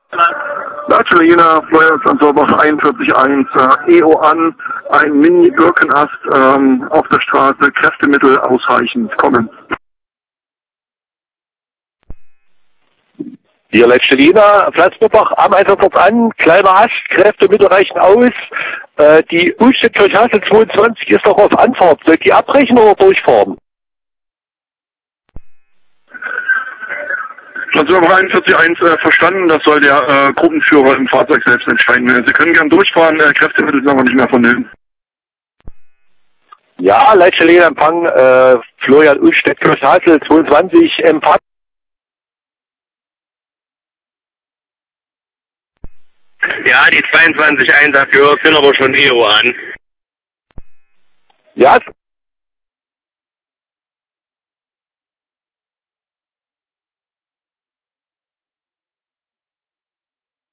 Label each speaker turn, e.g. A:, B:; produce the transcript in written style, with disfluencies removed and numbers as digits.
A: Latschelina, Feuerwehrtransporter 41.1, EO an, ein Mini-Birkenast auf der Straße, Kräftemittel ausreichend, kommen.
B: Hier Latschelina, Platznummer am Einsatz an, kleiner Ast, Kräftemittel reichen aus. Die Ullstedt-Kirchhassel 22 ist noch auf Anfahrt. Soll die abbrechen oder durchfahren?
A: Transporter 41.1 verstanden, das soll der Gruppenführer im Fahrzeug selbst entscheiden. Sie können gern durchfahren, Kräftemittel sind aber nicht mehr vonnöten.
B: Ja, Latschelina Empfang, Florian Ullstedt-Kirchhassel 22 Empfang.
C: Ja, die 22.1 dafür, sind aber schon EO an.
B: Ja,